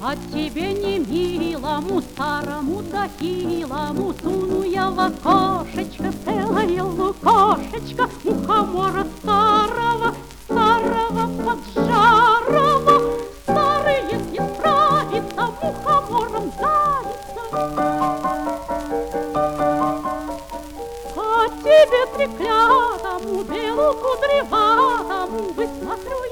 А тебе не милому, старому да хилому суну я в окошечко целое лукошечко мухомора старого, старого поджарого. Старый, если справится, мухомором давится. А тебе треклятому, белу кудреватому, высмотрю